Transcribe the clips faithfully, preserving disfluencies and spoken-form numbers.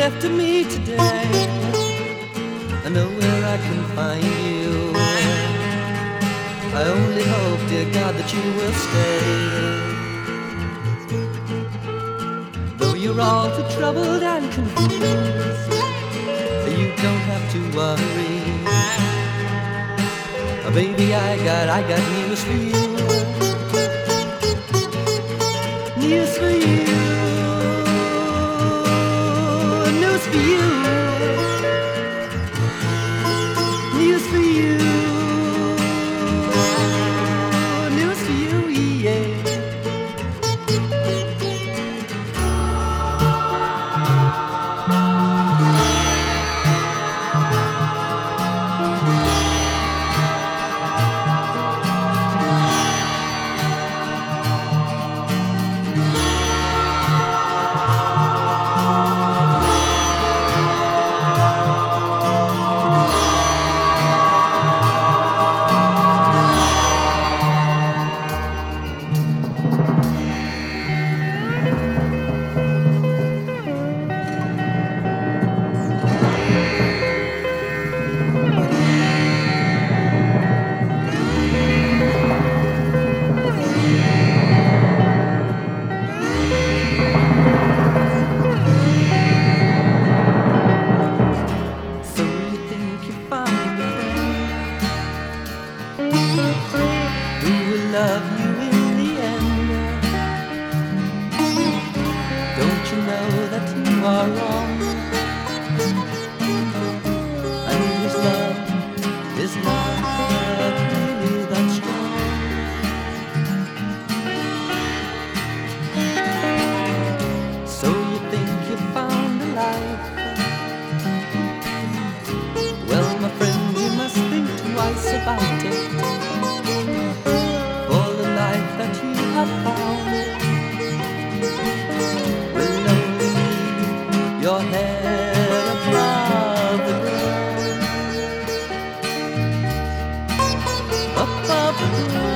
left of me today. I know where I can find you. I only hope, dear God, that you will stay. Though you're all too troubled and confused, you don't have to worry. Oh, baby, I got, I got news for you. News for you. News for you. News for you. News for you, yeah. Who will love you in the end? Don't you know that you are wrong? And his love is not really that strong. So you think you found a life? Well, my friend, you must think twice about it. That you have found will only leave your head above the ground, above the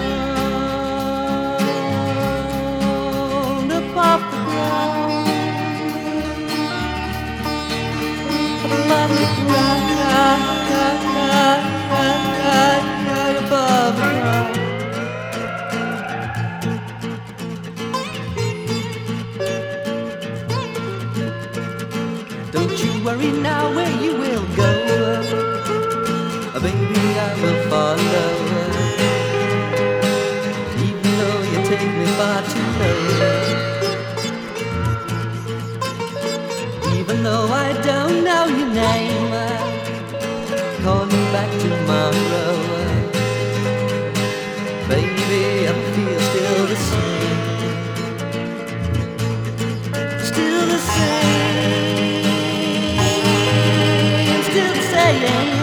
ground, above the ground, above the ground, above the ground. Don't you worry now where you will go. Oh, baby, I will follow. Even though you take me far too low. Even though I don't know your name, call you back tomorrow. Baby, I feel still the same. Still the same. Still the same.